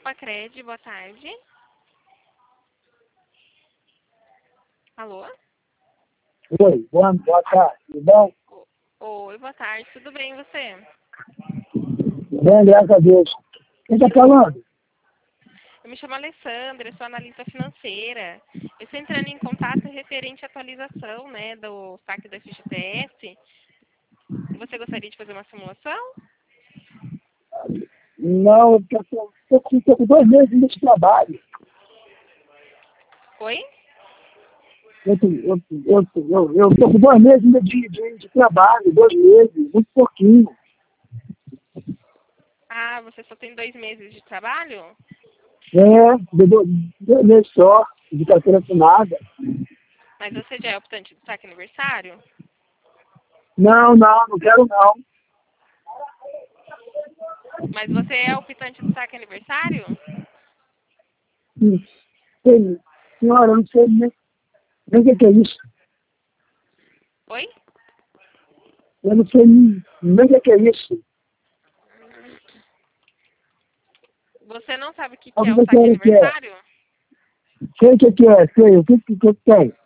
Pacred, boa tarde. Alô? Oi, boa tarde, tudo bom? Oi, boa tarde, tudo bem e você? Bem, graças a Deus. Quem está falando? Eu me chamo Alessandra, sou analista financeira. Eu estou entrando em contato referente à atualização, né, do saque do FGTS. Você gostaria de fazer uma simulação? Não, eu estou com 2 meses ainda de trabalho. Oi? Eu estou com 2 meses ainda de trabalho, 2 meses, muito pouquinho. Ah, você só tem 2 meses de trabalho? De 2 meses só, de carteira assinada. Mas você já é optante do saque aniversário? Não quero não. Mas você é optante do saque aniversário? Senhora, eu não sei nem o que é isso. Oi? Eu não sei nem o que é isso. Você não sabe o que O é que o você saque quer? aniversário? Sei o que é, sei. O que tem?